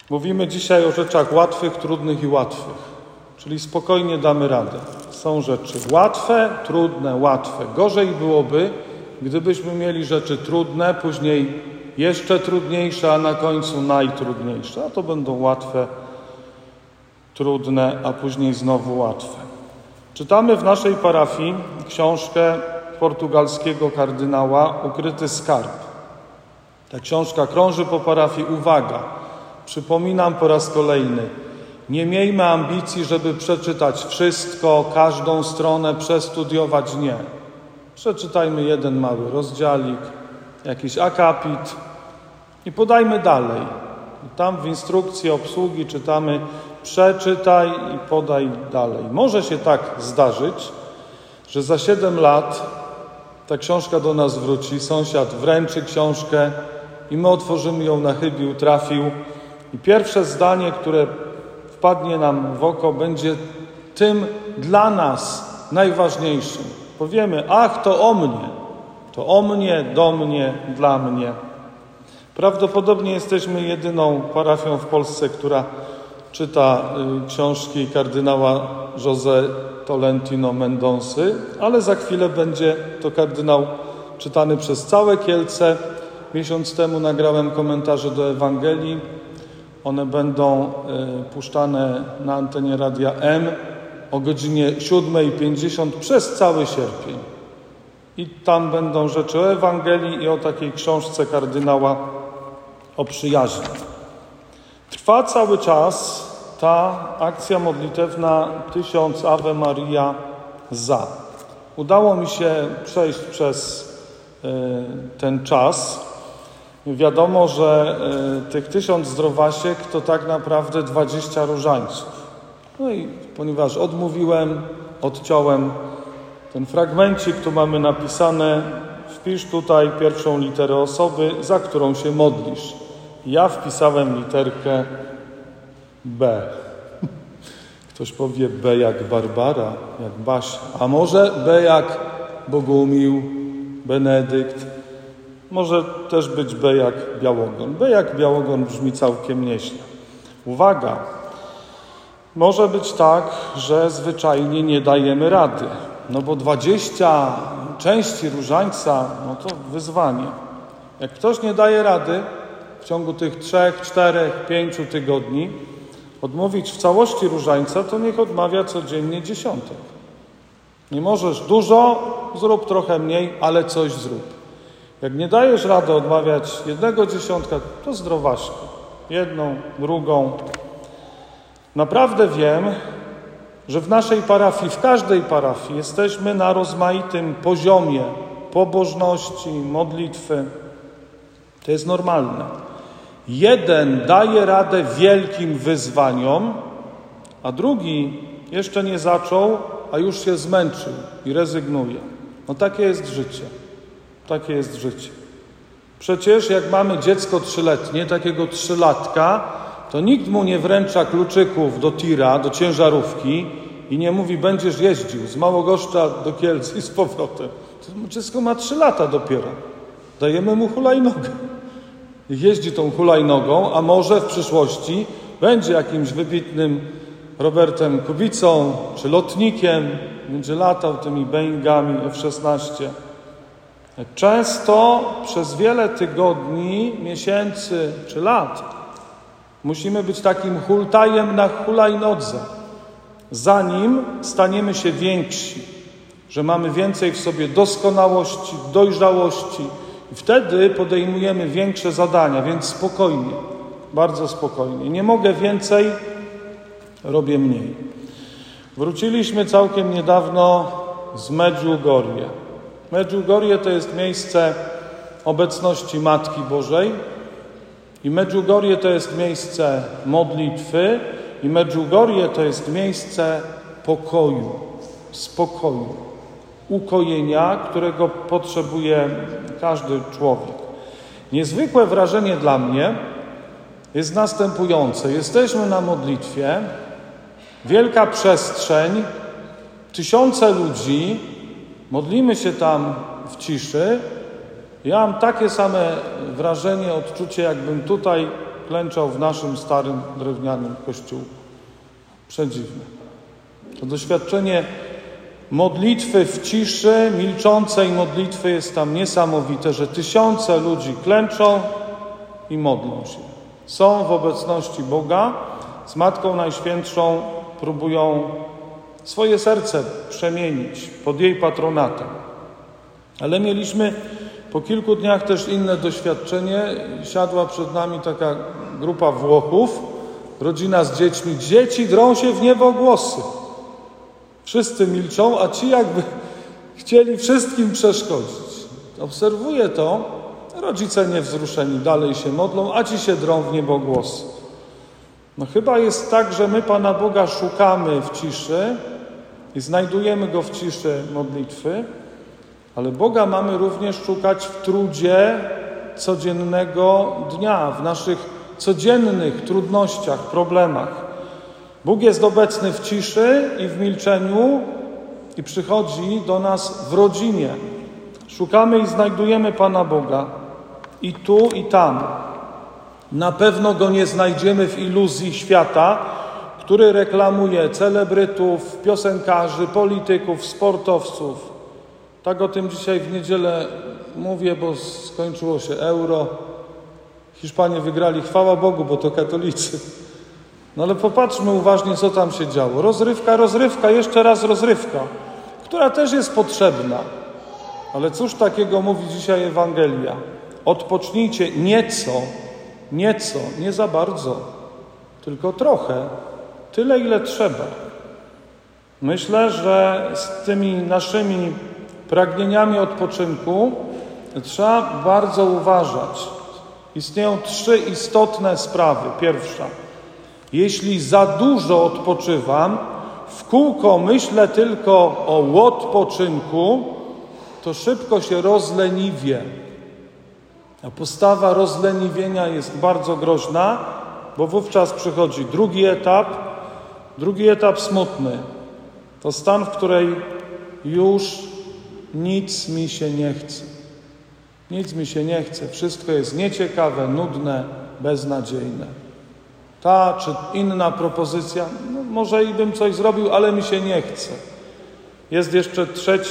Mówimy dzisiaj o rzeczach łatwych, trudnych i łatwych, czyli spokojnie damy radę. Są rzeczy łatwe, trudne, łatwe. Gorzej byłoby, gdybyśmy mieli rzeczy trudne, później jeszcze trudniejsze, a na końcu najtrudniejsze. A to będą łatwe, trudne, a później znowu łatwe. Czytamy w naszej parafii książkę portugalskiego kardynała Ukryty skarb. Ta książka krąży po parafii. Uwaga, przypominam po raz kolejny, nie miejmy ambicji, żeby przeczytać wszystko, każdą stronę, przestudiować. Nie. Przeczytajmy jeden mały rozdziałik, jakiś akapit i podajmy dalej. Tam w instrukcji obsługi czytamy: przeczytaj i podaj dalej. Może się tak zdarzyć, że za 7 lat ta książka do nas wróci, sąsiad wręczy książkę i my otworzymy ją na chybił, trafił i pierwsze zdanie, które wpadnie nam w oko, będzie tym dla nas najważniejszym. Powiemy: ach, to o mnie, do mnie, dla mnie. Prawdopodobnie jesteśmy jedyną parafią w Polsce, która czyta książki kardynała José Tolentino Mendoncy, ale za chwilę będzie to kardynał czytany przez całe Kielce. Miesiąc temu nagrałem komentarze do Ewangelii. One będą puszczane na antenie Radia M o godzinie 7:50 przez cały sierpień. I tam będą rzeczy o Ewangelii i o takiej książce kardynała o przyjaźni. Trwa cały czas ta akcja modlitewna 1000 Ave Maria za. Udało mi się przejść przez ten czas. Wiadomo, że tych 1000 zdrowasiek to tak naprawdę 20 różańców. No i ponieważ odmówiłem, odciąłem ten fragmencik, tu mamy napisane: wpisz tutaj pierwszą literę osoby, za którą się modlisz. Ja wpisałem literkę B. Ktoś powie B jak Barbara, jak Basia. A może B jak Bogumił, Benedykt. Może też być B jak Białogon. B jak Białogon brzmi całkiem nieźle. Uwaga! Może być tak, że zwyczajnie nie dajemy rady. No bo 20 części różańca, no to wyzwanie. Jak ktoś nie daje rady w ciągu tych 3, 4, 5 tygodni odmówić w całości różańca, to niech odmawia codziennie 10. Nie możesz dużo, zrób trochę mniej, ale coś zrób. Jak nie dajesz rady odmawiać 1/10, to zdrowaśko. 1, 2. Naprawdę wiem, że w naszej parafii, w każdej parafii jesteśmy na rozmaitym poziomie pobożności, modlitwy. To jest normalne. Jeden daje radę wielkim wyzwaniom, a drugi jeszcze nie zaczął, a już się zmęczył i rezygnuje. No takie jest życie. Takie jest życie. Przecież jak mamy dziecko 3-letnie, takiego 3-latka, to nikt mu nie wręcza kluczyków do tira, do ciężarówki i nie mówi: będziesz jeździł z Małogoszcza do Kielc i z powrotem. To dziecko ma 3 lata dopiero. Dajemy mu hulajnogę. Jeździ tą hulajnogą, a może w przyszłości będzie jakimś wybitnym Robertem Kubicą czy lotnikiem, będzie latał tymi Boeingami F-16. Często przez wiele tygodni, miesięcy czy lat musimy być takim hultajem na hulajnodze, zanim staniemy się więksi, że mamy więcej w sobie doskonałości, dojrzałości i wtedy podejmujemy większe zadania, więc spokojnie, bardzo spokojnie. Nie mogę więcej, robię mniej. Wróciliśmy całkiem niedawno z Medjugorje. Medjugorje to jest miejsce obecności Matki Bożej i Medjugorje to jest miejsce modlitwy i Medjugorje to jest miejsce pokoju, spokoju, ukojenia, którego potrzebuje każdy człowiek. Niezwykłe wrażenie dla mnie jest następujące. Jesteśmy na modlitwie, wielka przestrzeń, tysiące ludzi, modlimy się tam w ciszy. Ja mam takie same wrażenie, odczucie, jakbym tutaj klęczał w naszym starym, drewnianym kościółku. Przedziwne. To doświadczenie modlitwy w ciszy, milczącej modlitwy jest tam niesamowite, że tysiące ludzi klęczą i modlą się. Są w obecności Boga, z Matką Najświętszą próbują swoje serce przemienić pod jej patronatem. Ale mieliśmy po kilku dniach też inne doświadczenie. Siadła przed nami taka grupa Włochów, rodzina z dziećmi. Dzieci drą się w niebogłosy. Wszyscy milczą, a ci jakby chcieli wszystkim przeszkodzić. Obserwuję to, rodzice niewzruszeni dalej się modlą, a ci się drą w niebogłosy. No chyba jest tak, że my Pana Boga szukamy w ciszy i znajdujemy Go w ciszy modlitwy, ale Boga mamy również szukać w trudzie codziennego dnia, w naszych codziennych trudnościach, problemach. Bóg jest obecny w ciszy i w milczeniu i przychodzi do nas w rodzinie. Szukamy i znajdujemy Pana Boga i tu, i tam. Na pewno Go nie znajdziemy w iluzji świata, który reklamuje celebrytów, piosenkarzy, polityków, sportowców. Tak o tym dzisiaj w niedzielę mówię, bo skończyło się Euro. Hiszpanie wygrali, chwała Bogu, bo to katolicy. No ale popatrzmy uważnie, co tam się działo. Rozrywka, jeszcze raz rozrywka, która też jest potrzebna. Ale cóż takiego mówi dzisiaj Ewangelia? Odpocznijcie nieco, nie za bardzo, tylko trochę, tyle ile trzeba. Myślę, że z tymi naszymi pragnieniami odpoczynku trzeba bardzo uważać. Istnieją 3 istotne sprawy. Pierwsza. Jeśli za dużo odpoczywam, w kółko myślę tylko o odpoczynku, to szybko się rozleniwię. A postawa rozleniwienia jest bardzo groźna, bo wówczas przychodzi drugi etap smutny. To stan, w której już nic mi się nie chce. Nic mi się nie chce. Wszystko jest nieciekawe, nudne, beznadziejne. Ta czy inna propozycja, no może i bym coś zrobił, ale mi się nie chce. Jest jeszcze 3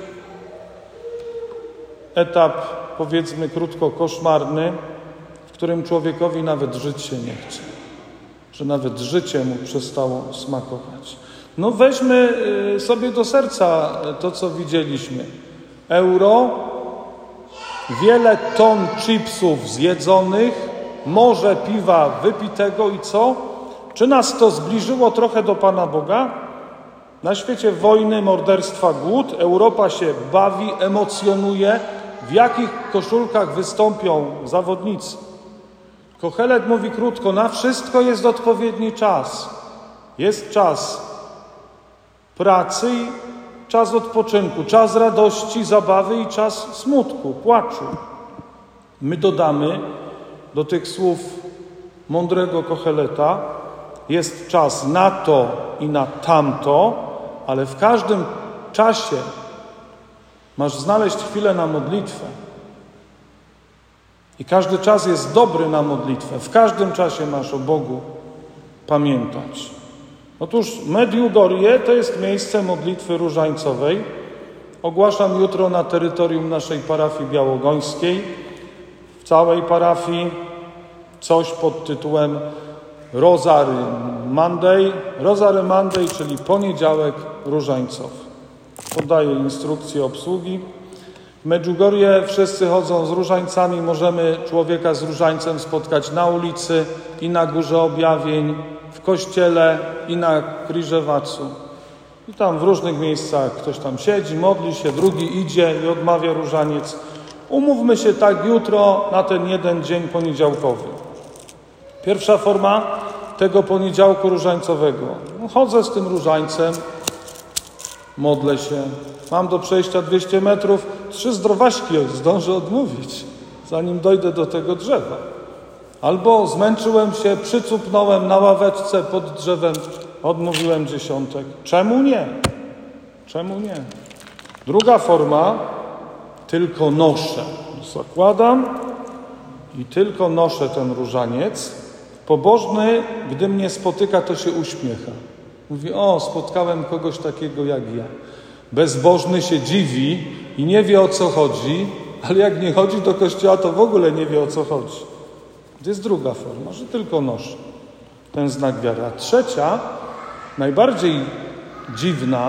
etap, powiedzmy krótko, koszmarny, w którym człowiekowi nawet żyć się nie chce. Że nawet życie mu przestało smakować. No weźmy sobie do serca to, co widzieliśmy. Euro, wiele ton chipsów zjedzonych, morze piwa wypitego i co? Czy nas to zbliżyło trochę do Pana Boga? Na świecie wojny, morderstwa, głód, Europa się bawi, emocjonuje. W jakich koszulkach wystąpią zawodnicy? Kohelet mówi krótko, na wszystko jest odpowiedni czas. Jest czas pracy i czas odpoczynku, czas radości, zabawy i czas smutku, płaczu. My dodamy do tych słów mądrego Koheleta, jest czas na to i na tamto, ale w każdym czasie masz znaleźć chwilę na modlitwę. I każdy czas jest dobry na modlitwę. W każdym czasie masz o Bogu pamiętać. Otóż Medjugorje to jest miejsce modlitwy różańcowej. Ogłaszam jutro na terytorium naszej parafii białogońskiej, w całej parafii, coś pod tytułem Rosary Monday, czyli poniedziałek różańcowy. Podaję instrukcję obsługi. W Medjugorje wszyscy chodzą z różańcami. Możemy człowieka z różańcem spotkać na ulicy i na Górze Objawień, w kościele i na Kriżewacu. I tam w różnych miejscach ktoś tam siedzi, modli się, drugi idzie i odmawia różaniec. Umówmy się tak jutro na ten jeden dzień poniedziałkowy. Pierwsza forma tego poniedziałku różańcowego. Chodzę z tym różańcem, modlę się. Mam do przejścia 200 metrów, 3 zdrowaśki zdążę odmówić, zanim dojdę do tego drzewa. Albo zmęczyłem się, przycupnąłem na ławeczce pod drzewem, odmówiłem 10. Czemu nie? Czemu nie? Druga forma, tylko noszę. Zakładam i tylko noszę ten różaniec Pobożny, gdy mnie spotyka, to się uśmiecha. Mówi, o, spotkałem kogoś takiego jak ja. Bezbożny się dziwi i nie wie, o co chodzi, ale jak nie chodzi do kościoła, to w ogóle nie wie, o co chodzi. To jest druga forma, że tylko noszę ten znak wiary. A trzecia, najbardziej dziwna,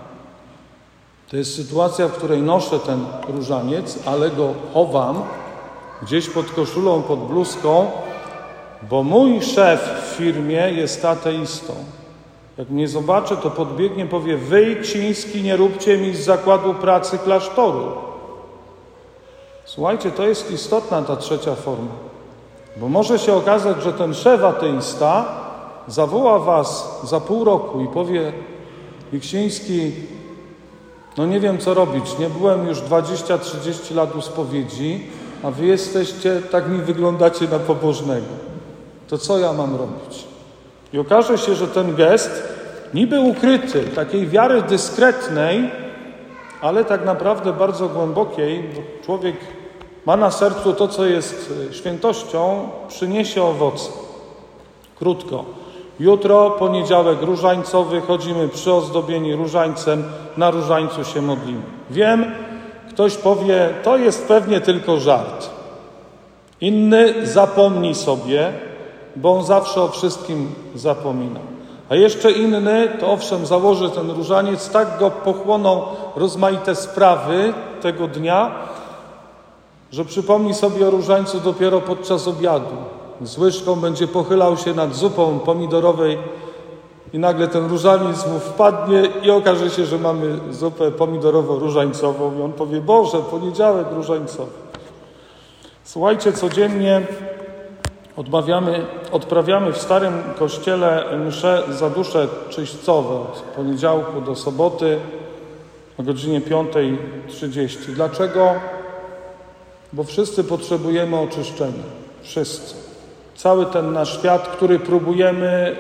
to jest sytuacja, w której noszę ten różaniec, ale go chowam gdzieś pod koszulą, pod bluzką, bo mój szef w firmie jest ateistą. Jak mnie zobaczy, to podbiegnie, powie: wyj, Ksiński, nie róbcie mi z zakładu pracy klasztoru. Słuchajcie, to jest istotna ta trzecia forma. Bo może się okazać, że ten szef ateista zawoła was za pół roku i powie: Ksiński, no nie wiem, co robić. Nie byłem już 20-30 lat u spowiedzi, a wy jesteście, tak mi wyglądacie na pobożnego. To co ja mam robić? I okaże się, że ten gest, niby ukryty, takiej wiary dyskretnej, ale tak naprawdę bardzo głębokiej, bo człowiek ma na sercu to, co jest świętością, przyniesie owoce. Krótko. Jutro, poniedziałek różańcowy, chodzimy przyozdobieni różańcem, na różańcu się modlimy. Wiem, ktoś powie, to jest pewnie tylko żart. Inny zapomni sobie, bo on zawsze o wszystkim zapomina. A jeszcze inny, to owszem, założy ten różaniec, tak go pochłoną rozmaite sprawy tego dnia, że przypomni sobie o różańcu dopiero podczas obiadu. Z łyżką będzie pochylał się nad zupą pomidorowej i nagle ten różaniec mu wpadnie i okaże się, że mamy zupę pomidorowo-różańcową i on powie: Boże, poniedziałek różańcowy. Słuchajcie, codziennie odprawiamy w Starym Kościele msze za dusze czyśćcowe od poniedziałku do soboty o godzinie 5:30. Dlaczego? Bo wszyscy potrzebujemy oczyszczenia. Wszyscy. Cały ten nasz świat, który próbujemy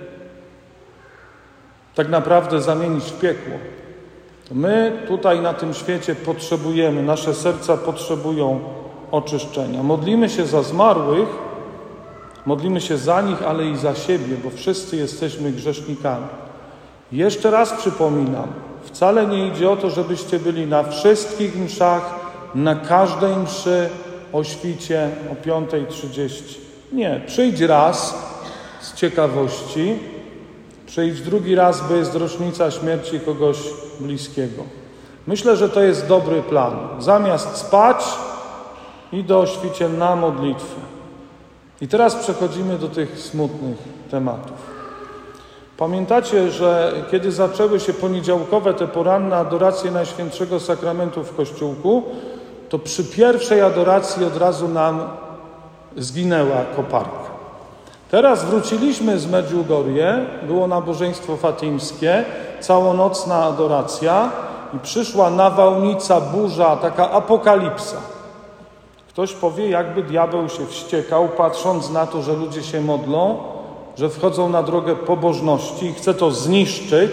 tak naprawdę zamienić w piekło. My tutaj na tym świecie potrzebujemy, nasze serca potrzebują oczyszczenia. Modlimy się za zmarłych, modlimy się za nich, ale i za siebie, bo wszyscy jesteśmy grzesznikami. Jeszcze raz przypominam, wcale nie idzie o to, żebyście byli na wszystkich mszach, na każdej mszy o świcie o 5:30. Nie, przyjdź raz z ciekawości, przyjdź drugi raz, bo jest rocznica śmierci kogoś bliskiego. Myślę, że to jest dobry plan. Zamiast spać, idę o świcie na modlitwę. I teraz przechodzimy do tych smutnych tematów. Pamiętacie, że kiedy zaczęły się poniedziałkowe, te poranne adoracje Najświętszego Sakramentu w Kościółku, to przy pierwszej adoracji od razu nam zginęła koparka. Teraz wróciliśmy z Medjugorje, było nabożeństwo fatimskie, całonocna adoracja i przyszła nawałnica, burza, taka apokalipsa. Ktoś powie, jakby diabeł się wściekał, patrząc na to, że ludzie się modlą, że wchodzą na drogę pobożności i chce to zniszczyć,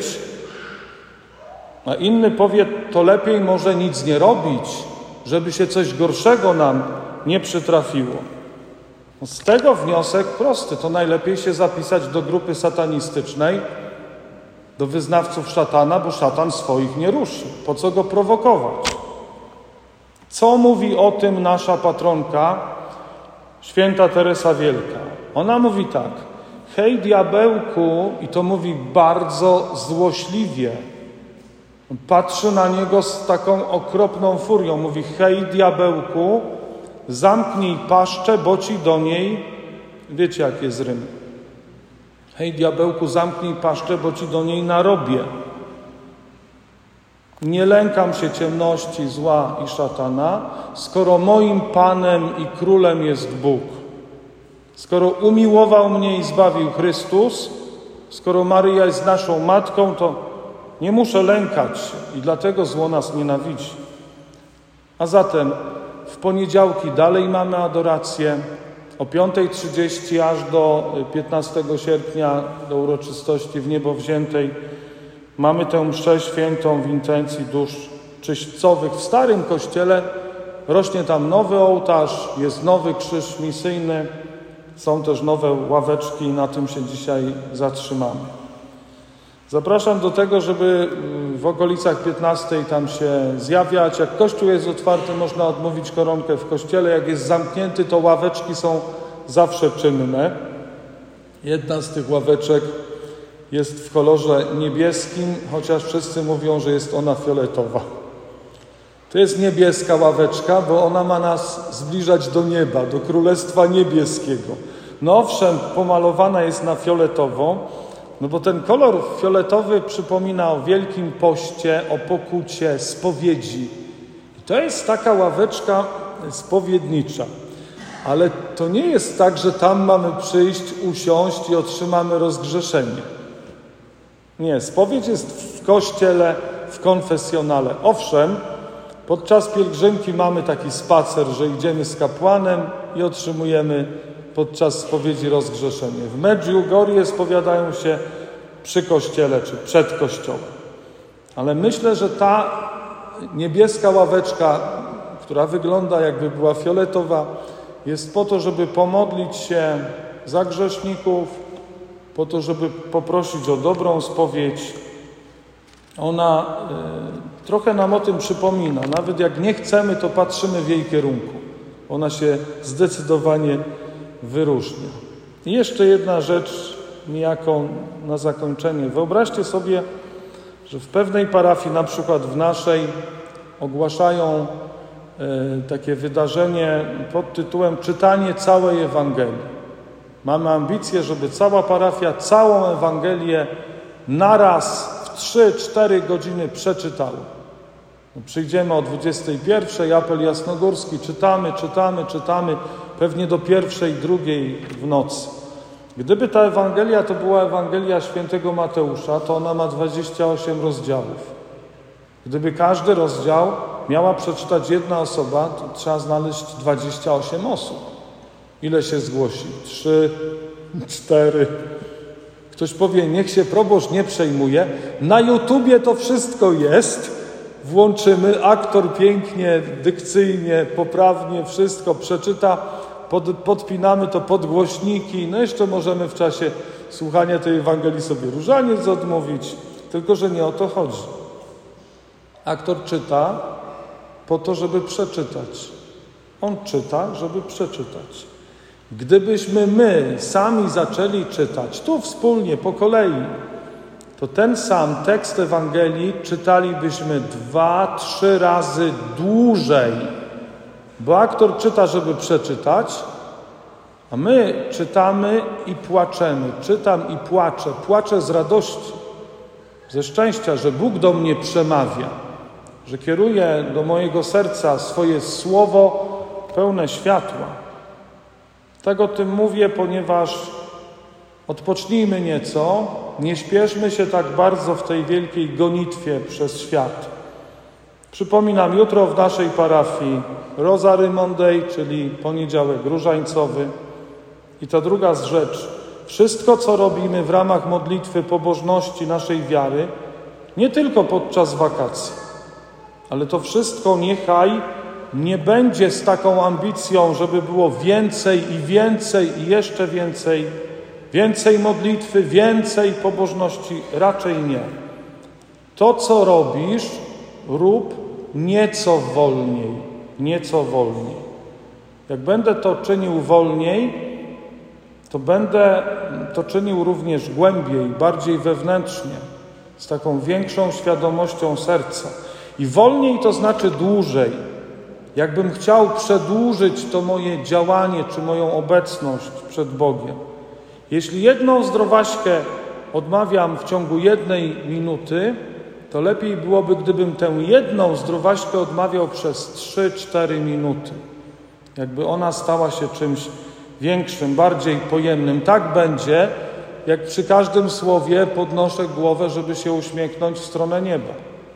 a inny powie, to lepiej może nic nie robić, żeby się coś gorszego nam nie przytrafiło. Z tego wniosek prosty, to najlepiej się zapisać do grupy satanistycznej, do wyznawców szatana, bo szatan swoich nie ruszy. Po co go prowokować? Co mówi o tym nasza patronka, święta Teresa Wielka? Ona mówi tak: hej diabełku, i to mówi bardzo złośliwie. Patrzy na niego z taką okropną furią. Mówi: hej diabełku, zamknij paszczę, bo ci do niej... Wiecie, jak jest rym. Hej diabełku, zamknij paszczę, bo ci do niej narobię. Nie lękam się ciemności, zła i szatana, skoro moim Panem i Królem jest Bóg. Skoro umiłował mnie i zbawił Chrystus, skoro Maryja jest naszą Matką, to nie muszę lękać się i dlatego zło nas nienawidzi. A zatem w poniedziałki dalej mamy adorację, o 5:30 aż do 15 sierpnia, do uroczystości w Niebowziętej, mamy tę mszę świętą w intencji dusz czyśćcowych. W Starym Kościele rośnie tam nowy ołtarz, jest nowy krzyż misyjny. Są też nowe ławeczki i na tym się dzisiaj zatrzymamy. Zapraszam do tego, żeby w okolicach 15 tam się zjawiać. Jak kościół jest otwarty, można odmówić koronkę w kościele. Jak jest zamknięty, to ławeczki są zawsze czynne. Jedna z tych ławeczek jest w kolorze niebieskim, chociaż wszyscy mówią, że jest ona fioletowa. To jest niebieska ławeczka, bo ona ma nas zbliżać do nieba, do Królestwa Niebieskiego. No owszem, pomalowana jest na fioletowo, no bo ten kolor fioletowy przypomina o Wielkim Poście, o pokucie, spowiedzi. I to jest taka ławeczka spowiednicza. Ale to nie jest tak, że tam mamy przyjść, usiąść i otrzymamy rozgrzeszenie. Nie, spowiedź jest w kościele, w konfesjonale. Owszem, podczas pielgrzymki mamy taki spacer, że idziemy z kapłanem i otrzymujemy podczas spowiedzi rozgrzeszenie. W Medjugorje spowiadają się przy kościele czy przed kościołem. Ale myślę, że ta niebieska ławeczka, która wygląda jakby była fioletowa, jest po to, żeby pomodlić się za grzeszników, po to, żeby poprosić o dobrą spowiedź. Ona trochę nam o tym przypomina. Nawet jak nie chcemy, to patrzymy w jej kierunku. Ona się zdecydowanie wyróżnia. I jeszcze jedna rzecz niejako na zakończenie. Wyobraźcie sobie, że w pewnej parafii, na przykład w naszej, ogłaszają takie wydarzenie pod tytułem czytanie całej Ewangelii. Mamy ambicję, żeby cała parafia całą Ewangelię naraz w 3-4 godziny przeczytała. No, przyjdziemy o 21:00, apel jasnogórski, czytamy, pewnie do 1:00, 2:00 w nocy. Gdyby ta Ewangelia to była Ewangelia świętego Mateusza, to ona ma 28 rozdziałów. Gdyby każdy rozdział miała przeczytać jedna osoba, to trzeba znaleźć 28 osób. Ile się zgłosi? 3, 4. Ktoś powie, niech się proboszcz nie przejmuje. Na YouTubie to wszystko jest. Włączymy, aktor pięknie, dykcyjnie, poprawnie wszystko przeczyta. Podpinamy to pod głośniki. No jeszcze możemy w czasie słuchania tej Ewangelii sobie różaniec odmówić. Tylko że nie o to chodzi. Aktor czyta po to, żeby przeczytać. On czyta, żeby przeczytać. Gdybyśmy my sami zaczęli czytać, tu wspólnie, po kolei, to ten sam tekst Ewangelii czytalibyśmy 2-3 razy dłużej. Bo aktor czyta, żeby przeczytać, a my czytamy i płaczemy. Czytam i płaczę. Płaczę z radości, ze szczęścia, że Bóg do mnie przemawia, że kieruje do mojego serca swoje słowo pełne światła. Tak o tym mówię, ponieważ odpocznijmy nieco, nie śpieszmy się tak bardzo w tej wielkiej gonitwie przez świat. Przypominam, jutro w naszej parafii Rosary Monday, czyli poniedziałek różańcowy. I ta druga rzecz, wszystko co robimy w ramach modlitwy, pobożności naszej wiary, nie tylko podczas wakacji, ale to wszystko niechaj nie będzie z taką ambicją, żeby było więcej i jeszcze więcej, więcej modlitwy, więcej pobożności. Raczej nie. To, co robisz, rób nieco wolniej, nieco wolniej. Jak będę to czynił wolniej, to będę to czynił również głębiej, bardziej wewnętrznie, z taką większą świadomością serca. I wolniej to znaczy dłużej. Jakbym chciał przedłużyć to moje działanie, czy moją obecność przed Bogiem. Jeśli jedną zdrowaśkę odmawiam w ciągu 1 minuty, to lepiej byłoby, gdybym tę jedną zdrowaśkę odmawiał przez 3-4 minuty. Jakby ona stała się czymś większym, bardziej pojemnym. Tak będzie, jak przy każdym słowie podnoszę głowę, żeby się uśmiechnąć w stronę nieba.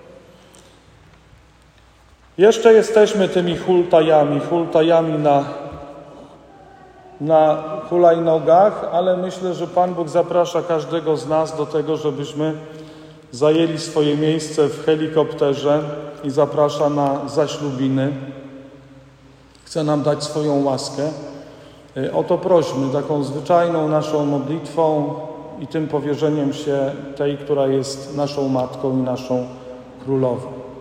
Jeszcze jesteśmy tymi hultajami na hulajnogach, ale myślę, że Pan Bóg zaprasza każdego z nas do tego, żebyśmy zajęli swoje miejsce w helikopterze i zaprasza na zaślubiny. Chce nam dać swoją łaskę. O to prośmy taką zwyczajną naszą modlitwą i tym powierzeniem się tej, która jest naszą Matką i naszą Królową.